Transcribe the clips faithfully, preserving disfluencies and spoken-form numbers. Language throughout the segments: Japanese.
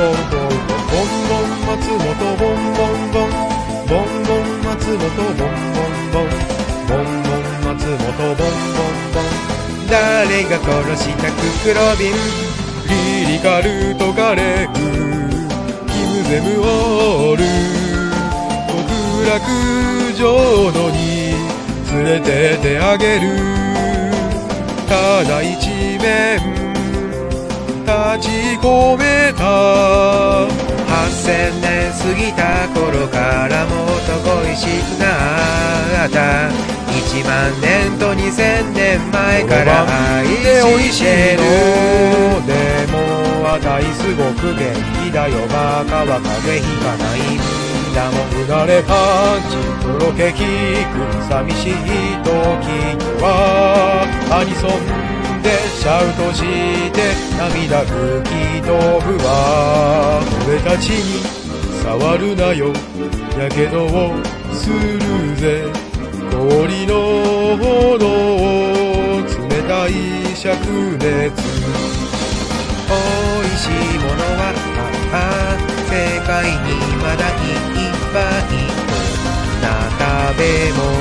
ボンボン松本ボンボンボンボンボン松本ボンボンボンボンボン松本ボンボンボン誰が殺したククロビンリリカルトカレーキムゼムオール極楽浄土に連れてってあげるただ一面立ち込めた反千年過ぎた頃からもっと恋しくなった一万年と二千年前から愛してるでもあたいすごく元気だよバカは風邪ひかないんだもんうなれパンチとろけきく寂しい時にはアニソンでシャウトして涙吹き飛ぶわ俺たちに触るなよやけどをするぜ氷の炎冷たい灼熱美味しいものはああ世界にまだいっぱいな食べ物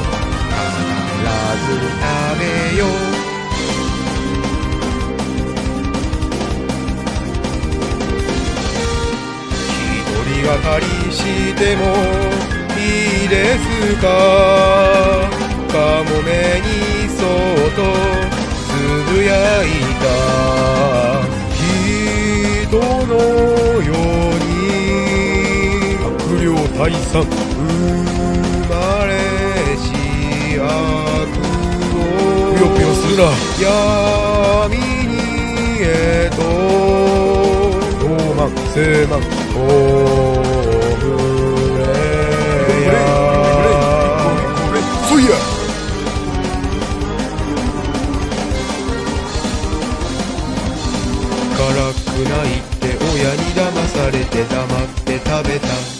必ず食べよう一人がかりしてもいいですかかもめにそっとつぶやいた人のように悪霊退散生まれし悪をぷよぷよするな闇にへとローマン聖マンおむれやそいや辛くないって親に騙されて黙って食べた